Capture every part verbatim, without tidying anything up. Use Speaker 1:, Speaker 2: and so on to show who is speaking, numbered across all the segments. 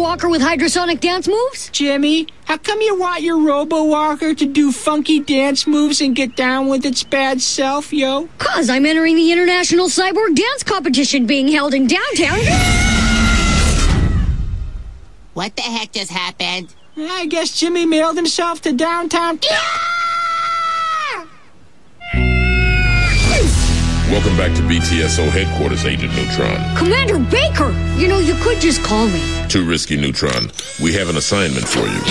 Speaker 1: Robo-Walker with hydrosonic dance moves?
Speaker 2: Jimmy, how come you want your Robo-Walker to do funky dance moves and get down with its bad self, yo?
Speaker 1: Cause I'm entering the International Cyborg Dance Competition being held in downtown.
Speaker 3: What the heck just happened?
Speaker 2: I guess Jimmy mailed himself to downtown.
Speaker 4: Welcome back to B T S O headquarters, Agent Neutron.
Speaker 1: Commander Baker! You know, you could just call me.
Speaker 4: Too risky, Neutron. We have an assignment for you.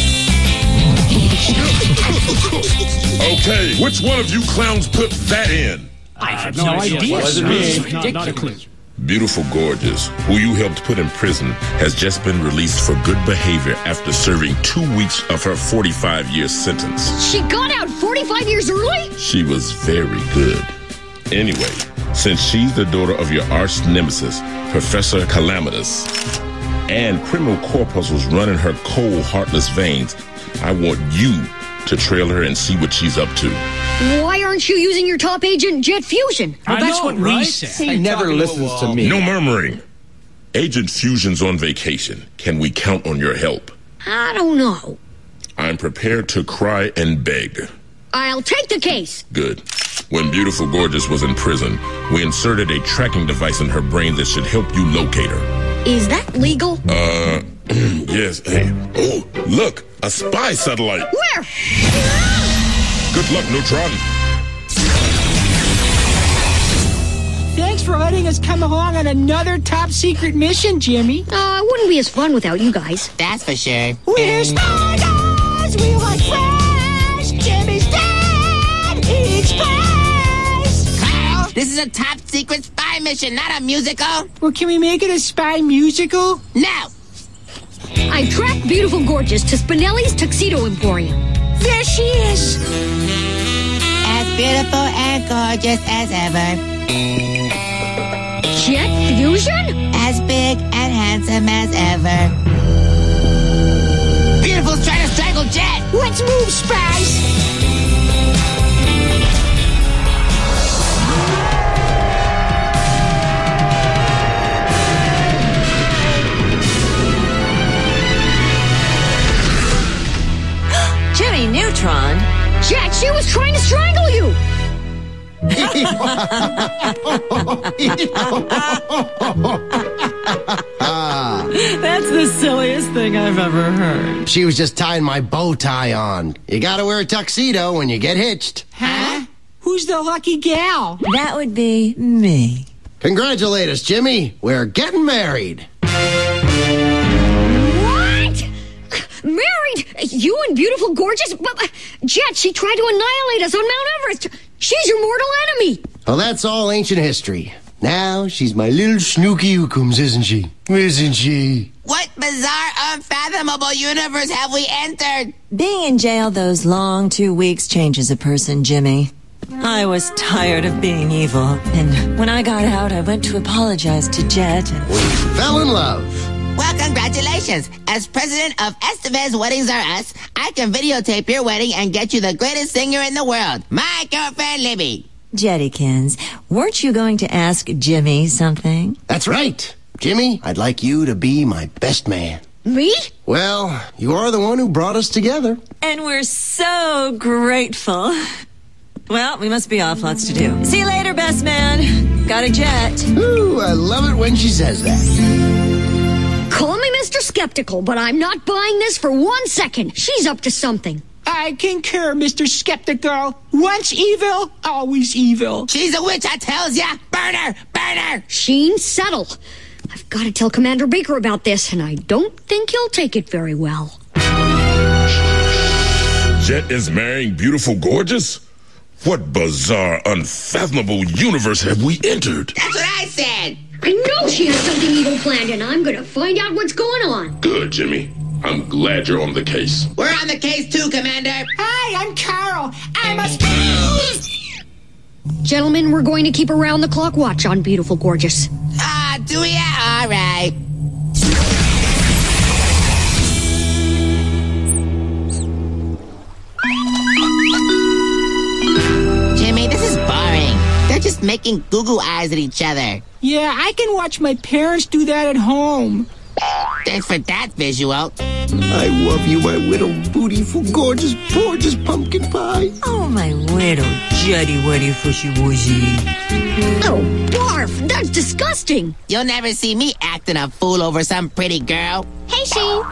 Speaker 4: Okay, which one of you clowns put that in?
Speaker 5: I have no, no idea.
Speaker 6: Wasn't me.
Speaker 5: Not, not a clue.
Speaker 4: Beautiful Gorgeous, who you helped put in prison, has just been released for good behavior after serving two weeks of her forty-five year sentence.
Speaker 1: She got out forty-five years early?
Speaker 4: She was very good. Anyway, since she's the daughter of your arch nemesis, Professor Calamitous, and criminal corpuscles running her cold, heartless veins, I want you to trail her and see what she's up to.
Speaker 1: Why aren't you using your top agent, Jet Fusion?
Speaker 5: Well, that's
Speaker 6: know,
Speaker 5: what
Speaker 6: right?
Speaker 5: we said.
Speaker 6: He never listens to me.
Speaker 4: No murmuring. Agent Fusion's on vacation. Can we count on your help?
Speaker 1: I don't know.
Speaker 4: I'm prepared to cry and beg.
Speaker 1: I'll take the case.
Speaker 4: Good. When Beautiful Gorgeous was in prison, we inserted a tracking device in her brain that should help you locate her.
Speaker 1: Is that legal?
Speaker 4: Uh, yes. Hey. Oh, look, a spy satellite.
Speaker 1: Where?
Speaker 4: Good luck, Neutron.
Speaker 2: Thanks for letting us come along on another top secret mission, Jimmy.
Speaker 1: Uh, it wouldn't be as fun without you guys.
Speaker 3: That's for sure.
Speaker 2: We're stardust, we like fresh. Jimmy's dead, it's fresh.
Speaker 3: Carl, this is a top secret spy mission, not a musical.
Speaker 2: Well, can we make it a spy musical?
Speaker 3: No.
Speaker 1: I tracked Beautiful Gorgeous to Spinelli's Tuxedo Emporium.
Speaker 2: There she is.
Speaker 3: As beautiful and gorgeous as ever.
Speaker 1: Jet Fusion?
Speaker 3: As big and handsome as ever. Beautiful's trying to strangle Jet.
Speaker 2: Let's move, spies.
Speaker 7: Jimmy Neutron?
Speaker 1: Jet, she was trying to strangle you!
Speaker 7: That's the silliest thing I've ever heard.
Speaker 6: She was just tying my bow tie on. You gotta wear a tuxedo when you get hitched.
Speaker 2: Huh? Who's the lucky gal?
Speaker 7: That would be me.
Speaker 6: Congratulate us, Jimmy. We're getting married.
Speaker 1: What? Married? You and Beautiful Gorgeous? But, Jet, she tried to annihilate us on Mount Everest. She's your mortal enemy.
Speaker 6: Well, that's all ancient history. Now she's my little snooky ukums, isn't she? Isn't she?
Speaker 3: What bizarre, unfathomable universe have we entered?
Speaker 7: Being in jail those long two weeks changes a person, Jimmy. I was tired of being evil, and when I got out, I went to apologize to Jet. And
Speaker 6: We fell in love.
Speaker 3: Well, congratulations. As president of Estevez Weddings Are Us, I can videotape your wedding and get you the greatest singer in the world, my girlfriend Libby.
Speaker 7: Jettykins, weren't you going to ask Jimmy something?
Speaker 6: That's right. Jimmy, I'd like you to be my best man.
Speaker 1: Me?
Speaker 6: Well, you are the one who brought us together.
Speaker 7: And we're so grateful. Well, we must be off. Lots to do. See you later, best man. Got a jet.
Speaker 6: Ooh, I love it when she says that.
Speaker 1: Call me Mister Skeptical, but I'm not buying this for one second. She's up to something.
Speaker 2: I concur, Mister Skeptical. Once evil, always evil.
Speaker 3: She's a witch, I tells ya. Burn her, burn her.
Speaker 1: Sheen, settle. I've got to tell Commander Baker about this, and I don't think he'll take it very well.
Speaker 4: Jet is marrying Beautiful Gorgeous? What bizarre, unfathomable universe have we entered?
Speaker 3: That's what I said.
Speaker 1: I know she has something evil planned, and I'm gonna find out what's going on.
Speaker 4: Good, Jimmy. I'm glad you're on the case.
Speaker 3: We're on the case too, Commander.
Speaker 2: Hi, I'm Carl. I'm a spy.
Speaker 1: Gentlemen, we're going to keep around-the-clock watch on Beautiful Gorgeous.
Speaker 3: Ah, do we? All right. Jimmy, this is boring. They're just making goo-goo eyes at each other.
Speaker 2: Yeah, I can watch my parents do that at home.
Speaker 3: Thanks for that visual.
Speaker 6: I love you, my little beautiful, gorgeous, gorgeous pumpkin pie.
Speaker 7: Oh, my little jetty weddy fushy woozy.
Speaker 1: Oh, barf! That's disgusting!
Speaker 3: You'll never see me acting a fool over some pretty girl.
Speaker 1: Hey, Shane!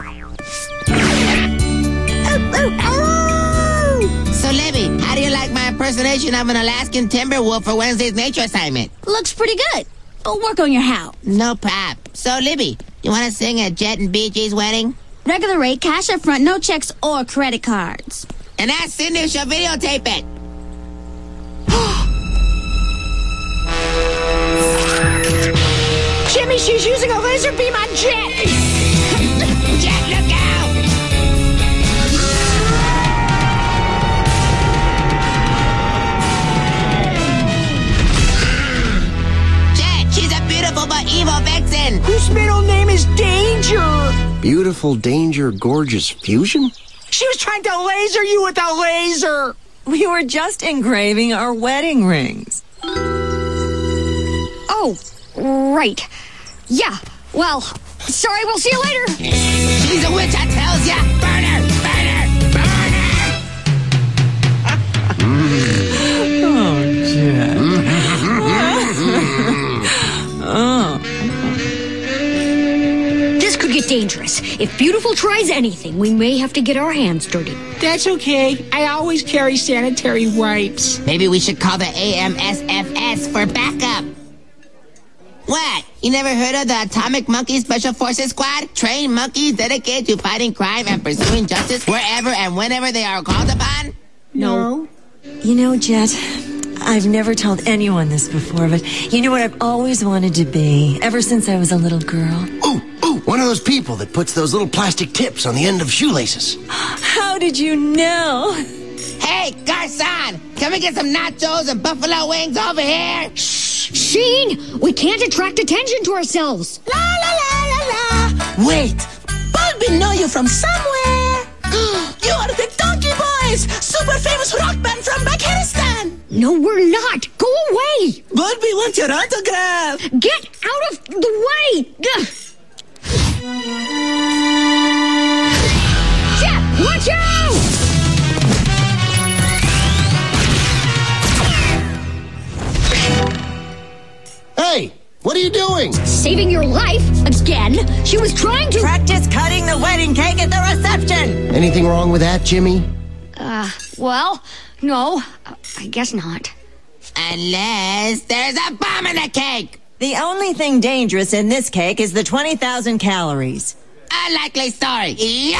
Speaker 3: Oh, oh, oh. So, Libby, how do you like my impersonation of an Alaskan timber wolf for Wednesday's nature assignment?
Speaker 1: Looks pretty good. But work on your how.
Speaker 3: No prob. So, Libby, you want to sing at Jet and B G's wedding?
Speaker 1: Regular rate, cash up front, no checks or credit cards.
Speaker 3: And ask Cindy if she'll videotape it.
Speaker 2: Jimmy, she's using a laser beam on Jet.
Speaker 3: Jet, look out! Jet, she's a beautiful but evil vixen.
Speaker 2: Whose middle name is Danger.
Speaker 6: Beautiful, danger, gorgeous fusion?
Speaker 2: She was trying to laser you with a laser.
Speaker 7: We were just engraving our wedding rings.
Speaker 1: Oh, right. Yeah, well, sorry, we'll see you later.
Speaker 3: She's a witch, I tells ya. Burn her, burn her, burn her.
Speaker 7: Oh, Jet. Oh.
Speaker 1: This could get dangerous. If Beautiful tries anything, we may have to get our hands dirty.
Speaker 2: That's okay. I always carry sanitary wipes.
Speaker 3: Maybe we should call the A M S F S for backup. What? You never heard of the Atomic Monkey Special Forces Squad? Trained monkeys dedicated to fighting crime and pursuing justice wherever and whenever they are called upon?
Speaker 2: No.
Speaker 7: You know, Jet, I've never told anyone this before, but you know what I've always wanted to be, ever since I was a little girl?
Speaker 6: Ooh, ooh, one of those people that puts those little plastic tips on the end of shoelaces.
Speaker 7: How did you know?
Speaker 3: Hey, Garcon! Can we get some nachos and buffalo wings over here?
Speaker 1: Sheen, we can't attract attention to ourselves.
Speaker 8: La la la la la. Wait, Bulby know you from somewhere. You are the Donkey Boys, super famous rock band from Pakistan.
Speaker 1: No, we're not. Go away.
Speaker 8: Bulby wants your autograph.
Speaker 1: Get out of the way. Ugh. Jet, watch out!
Speaker 6: Hey, what are you doing?
Speaker 1: Saving your life again. She was trying to
Speaker 7: Practice cutting the wedding cake at the reception.
Speaker 6: Anything wrong with that, Jimmy?
Speaker 1: Uh, well, no, I guess not.
Speaker 3: Unless there's a bomb in the cake.
Speaker 7: The only thing dangerous in this cake is the twenty thousand calories.
Speaker 3: A likely story.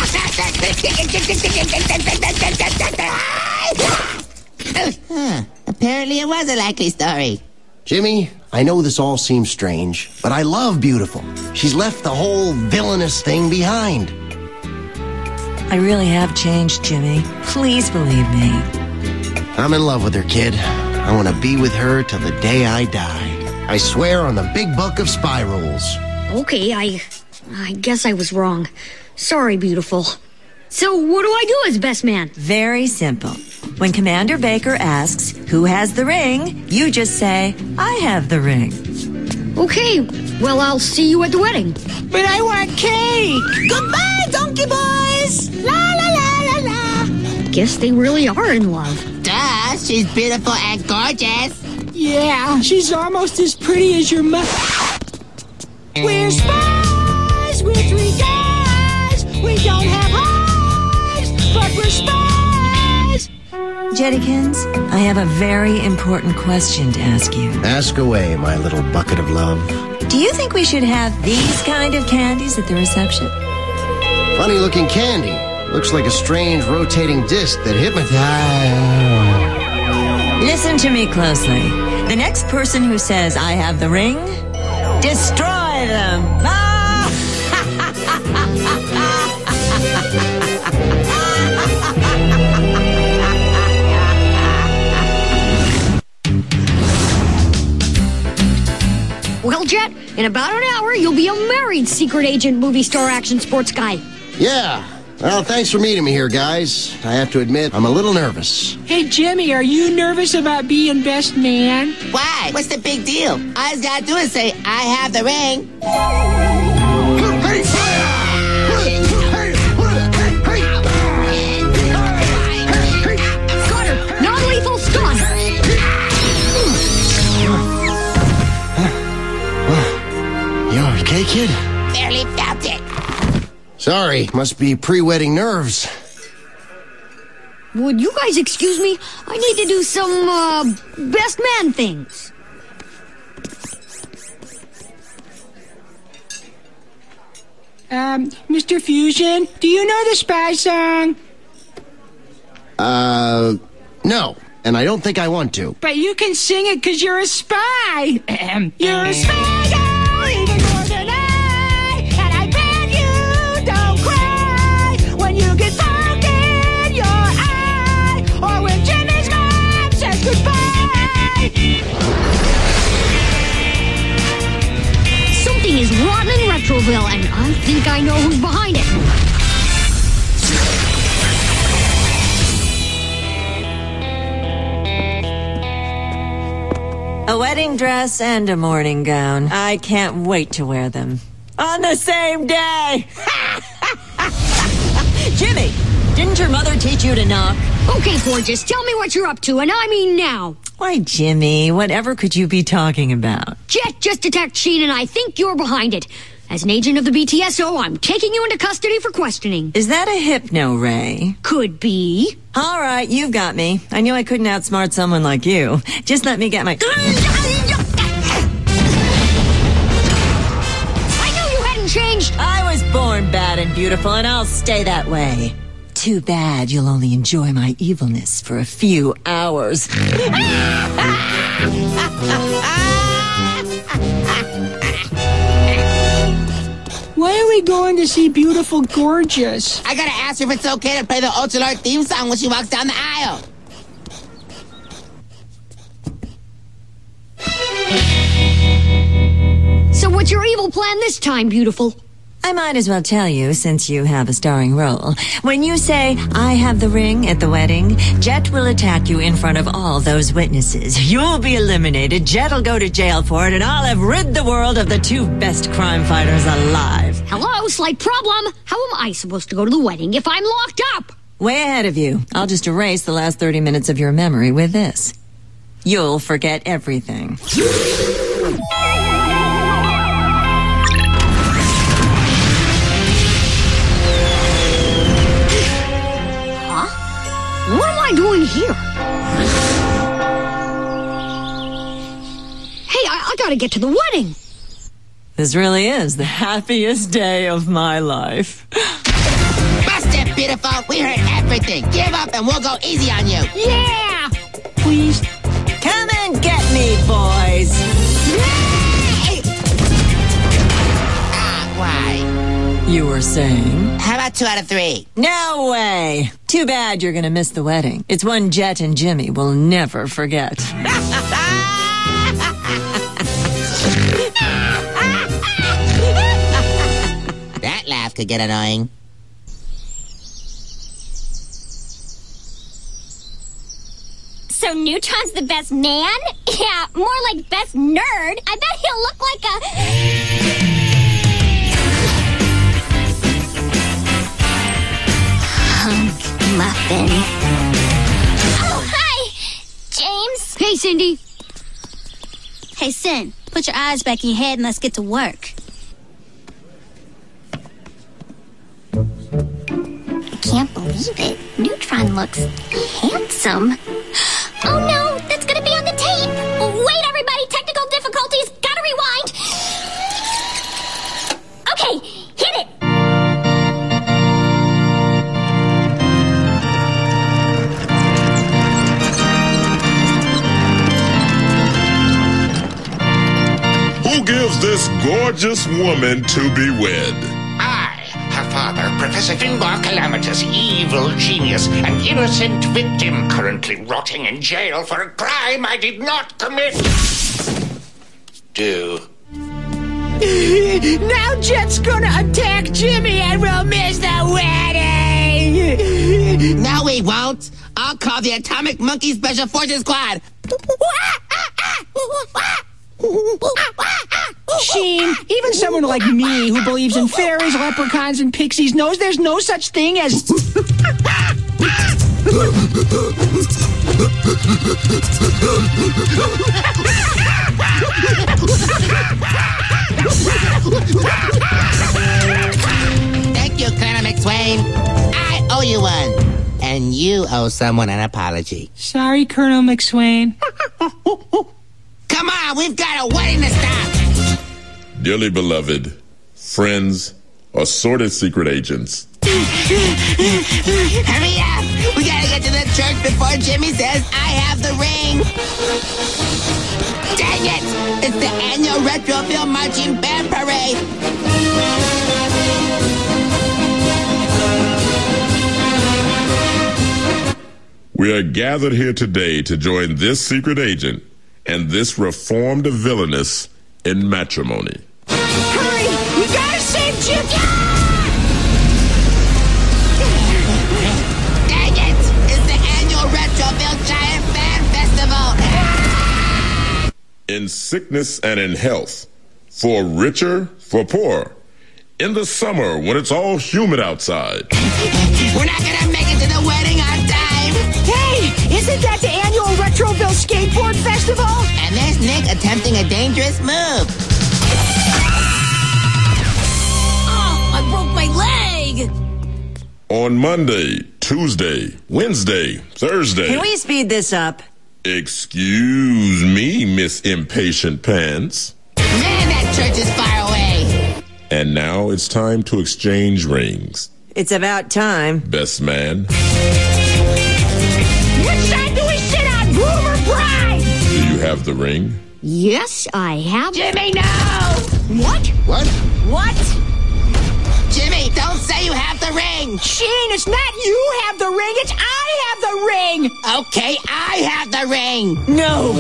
Speaker 3: Huh, apparently it was a likely story.
Speaker 6: Jimmy, I know this all seems strange, but I love Beautiful. She's left the whole villainous thing behind.
Speaker 7: I really have changed, Jimmy. Please believe me.
Speaker 6: I'm in love with her, kid. I want to be with her till the day I die. I swear on the big book of spy rules.
Speaker 1: Okay, I... I guess I was wrong. Sorry, Beautiful. So what do I do as best man?
Speaker 7: Very simple. When Commander Baker asks, who has the ring, you just say, I have the ring.
Speaker 1: Okay, well, I'll see you at the wedding.
Speaker 2: But I want cake.
Speaker 8: Goodbye, Donkey Boys. La la la la la.
Speaker 1: Guess they really are in love.
Speaker 3: Duh, she's beautiful and gorgeous.
Speaker 2: Yeah, she's almost as pretty as your mother. We're spies, we're three guys. We don't have eyes, but we're spies.
Speaker 7: Jettykins, I have a very important question to ask you.
Speaker 6: Ask away, my little bucket of love.
Speaker 7: Do you think we should have these kind of candies at the reception?
Speaker 6: Funny looking candy. Looks like a strange rotating disc that hypnotized.
Speaker 7: Listen to me closely. The next person who says, I have the ring, destroy them. Ah!
Speaker 1: Well, Jet, in about an hour, you'll be a married secret agent movie star action sports guy.
Speaker 6: Yeah. Well, thanks for meeting me here, guys. I have to admit, I'm a little nervous.
Speaker 2: Hey, Jimmy, are you nervous about being best man?
Speaker 3: Why? What's the big deal? All he's gotta do is say, I have the ring.
Speaker 6: Hey, fire! Sorry, must be pre-wedding nerves.
Speaker 1: Would you guys excuse me? I need to do some, uh, best man things.
Speaker 2: Um, Mister Fusion, do you know the spy song?
Speaker 6: Uh, no. And I don't think I want to.
Speaker 2: But you can sing it because you're a spy. You're a spy girl, even more than I. And I bet you don't cry when you get poked in your eye, or when Jimmy's mom says goodbye.
Speaker 1: Something is rotten in Retroville, and I think I know who's behind it.
Speaker 7: A wedding dress and a morning gown. I can't wait to wear them. On the same day! Jimmy, didn't your mother teach you to knock?
Speaker 1: Okay, gorgeous, tell me what you're up to, and I mean now.
Speaker 7: Why, Jimmy, whatever could you be talking about?
Speaker 1: Jet just attacked Sheen, and I think you're behind it. As an agent of the B T S O, I'm taking you into custody for questioning.
Speaker 7: Is that a hypno ray?
Speaker 1: Could be.
Speaker 7: All right, you've got me. I knew I couldn't outsmart someone like you. Just let me get my...
Speaker 1: I knew you hadn't changed.
Speaker 7: I was born bad and beautiful, and I'll stay that way. Too bad you'll only enjoy my evilness for a few hours.
Speaker 2: Why are we going to see Beautiful Gorgeous?
Speaker 3: I gotta ask her if it's okay to play the Ultra theme song when she walks down the aisle.
Speaker 1: So what's your evil plan this time, beautiful?
Speaker 7: I might as well tell you, since you have a starring role. When you say, I have the ring at the wedding, Jet will attack you in front of all those witnesses. You'll be eliminated, Jet will go to jail for it, and I'll have rid the world of the two best crime fighters alive.
Speaker 1: Hello, slight problem. How am I supposed to go to the wedding if I'm locked up?
Speaker 7: Way ahead of you. I'll just erase the last thirty minutes of your memory with this. You'll forget everything.
Speaker 1: What am I doing here? Hey, I, I gotta get to the wedding.
Speaker 7: This really is the happiest day of my life.
Speaker 3: Bust it, beautiful. We heard everything. Give up and we'll go easy on you.
Speaker 1: Yeah!
Speaker 2: Please.
Speaker 7: Come and get me, boys.
Speaker 3: Ah, why?
Speaker 7: You were saying?
Speaker 3: How about two out of three?
Speaker 7: No way. Too bad you're gonna miss the wedding. It's one Jet and Jimmy will never forget.
Speaker 3: That laugh could get annoying.
Speaker 9: So Neutron's the best man? Yeah, more like best nerd. I bet he'll look like a... hunk muffin. Oh, hi! James?
Speaker 1: Hey, Cindy.
Speaker 9: Hey, Sin, put your eyes back in your head and let's get to work. I can't believe it. Neutron looks handsome. Oh no, that's gonna be on the tape. Wait, everybody, technical difficulties. Gotta rewind. Okay, hit it.
Speaker 4: Who gives this gorgeous woman to be wed?
Speaker 10: I, her father, Professor Finbar Calamitous, evil genius, an innocent victim, currently rotting in jail for a crime I did not commit. Do.
Speaker 2: Now Jet's gonna attack Jimmy and we'll miss the wedding!
Speaker 3: No, we won't. I'll call the Atomic Monkey Special Forces Squad.
Speaker 2: Sheen, even someone like me who believes in fairies, leprechauns, and pixies knows there's no such thing as...
Speaker 3: Thank you, McSwain. I owe you one. And you owe someone an apology.
Speaker 2: Sorry, Colonel McSwain.
Speaker 3: Come on, we've got a wedding to stop.
Speaker 4: Dearly beloved, friends, assorted secret agents.
Speaker 3: Hurry up! We gotta get to the church before Jimmy says I have the ring. Dang it! It's the annual Retroville Marching Band Parade.
Speaker 4: We are gathered here today to join this secret agent and this reformed villainess in matrimony.
Speaker 2: Hurry! We gotta save Jim!
Speaker 3: Dang it! It's the annual Retroville Giant Band Festival.
Speaker 4: In sickness and in health, for richer, for poor, in the summer when it's all humid outside.
Speaker 3: We're not gonna make it to the wedding on time.
Speaker 2: Hey, isn't that the annual Retroville Skateboard Festival?
Speaker 3: And there's Nick attempting a dangerous move.
Speaker 1: Oh, I broke my leg!
Speaker 4: On Monday, Tuesday, Wednesday, Thursday.
Speaker 7: Can we speed this up?
Speaker 4: Excuse me, Miss Impatient Pants.
Speaker 3: Man, that church is far away.
Speaker 4: And now it's time to exchange rings.
Speaker 7: It's about time.
Speaker 4: Best man.
Speaker 2: Which side do we sit on, groom or bride?
Speaker 4: Do you have the ring?
Speaker 1: Yes, I have.
Speaker 2: Jimmy, no!
Speaker 1: What?
Speaker 6: What?
Speaker 2: What?
Speaker 3: Jimmy, don't say you have the ring.
Speaker 2: Sheen, it's not you have the ring, it's I have the ring!
Speaker 3: Okay, I have the ring.
Speaker 2: No!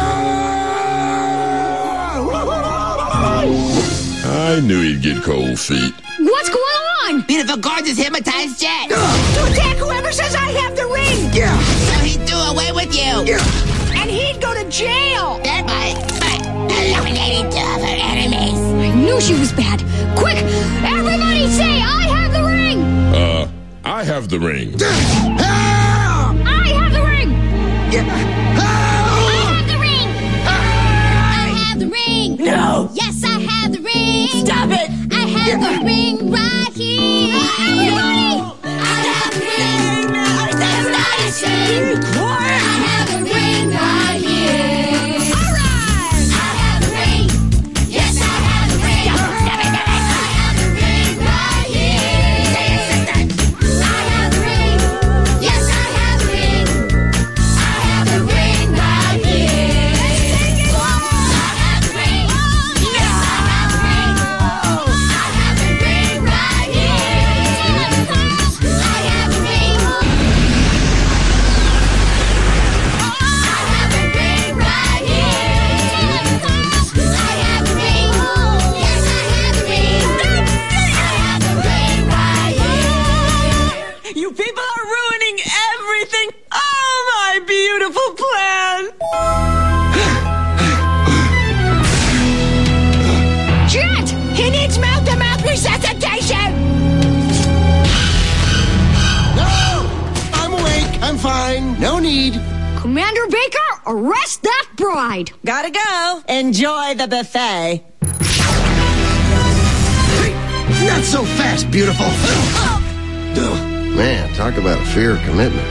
Speaker 4: I knew he'd get cold feet.
Speaker 1: What's going on?
Speaker 3: Beautiful, gorgeous, hypnotized Jet.
Speaker 2: To attack whoever says I have the ring!
Speaker 3: Yeah. So he'd do away with you.
Speaker 2: Yeah. And he'd go to jail!
Speaker 3: Thereby, but eliminating two of her enemies.
Speaker 1: I knew she was bad. Quick, everybody say I have the ring!
Speaker 4: Uh, I have the ring.
Speaker 1: I have the ring!
Speaker 9: I have the ring! I have the ring!
Speaker 2: No!
Speaker 9: Yes, I have the ring!
Speaker 2: Stop it!
Speaker 9: I have the ring right here! Everybody! I have the ring! That's not a shame! I have the ring right here! Alright! I have the ring! Yes, I have the ring! I have the ring right here! I have the ring! Yes, I have the ring! I have the ring right here! I have the ring! Yes, I have the ring! I have the ring right here! I have the ring! I have the ring right here! I have the ring! Yes, I have the ring! I have the ring right here!
Speaker 2: You people are ruining everything! Oh, my beautiful plan! Jet! He needs mouth-to-mouth resuscitation!
Speaker 6: No! I'm awake. I'm fine. No need.
Speaker 1: Commander Baker, arrest that bride!
Speaker 7: Gotta go. Enjoy the buffet.
Speaker 6: Not so fast, beautiful. Man, talk about a fear of commitment.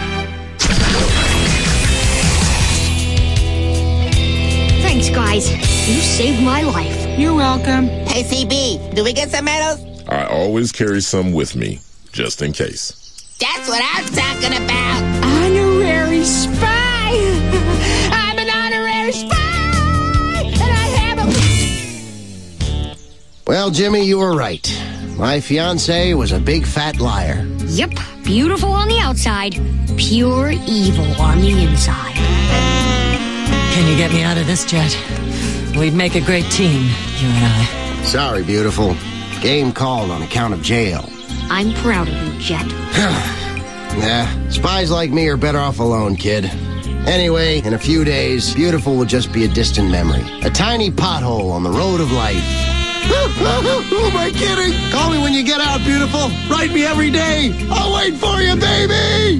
Speaker 1: Thanks, guys. You saved my life.
Speaker 2: You're welcome.
Speaker 3: Hey, C B, do we get some medals?
Speaker 4: I always carry some with me, just in case.
Speaker 3: That's what I'm talking about.
Speaker 2: Honorary spy! I'm an honorary spy! And I have a...
Speaker 6: Well, Jimmy, you were right. My fiancée was a big fat liar.
Speaker 1: Yep, beautiful on the outside, pure evil on the inside.
Speaker 7: Can you get me out of this, Jet? We'd make a great team, you and I.
Speaker 6: Sorry, beautiful. Game called on account of jail.
Speaker 1: I'm proud of you, Jet.
Speaker 6: Nah, spies like me are better off alone, kid. Anyway, in a few days, beautiful will just be a distant memory. A tiny pothole on the road of life. Who am I kidding? Call me when you get out, beautiful. Write me every day. I'll wait for you, baby!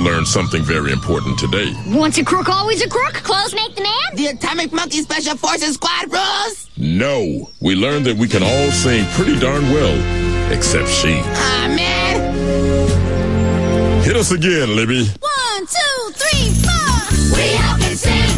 Speaker 4: learned something very important today.
Speaker 1: Once a crook, always a crook?
Speaker 9: Clothes make the man?
Speaker 3: The Atomic Monkey Special Forces Squad rules?
Speaker 4: No, we learned that we can all sing pretty darn well, except she.
Speaker 3: Aw, man.
Speaker 4: Hit us again, Libby.
Speaker 9: One, two, three, four. We all can sing.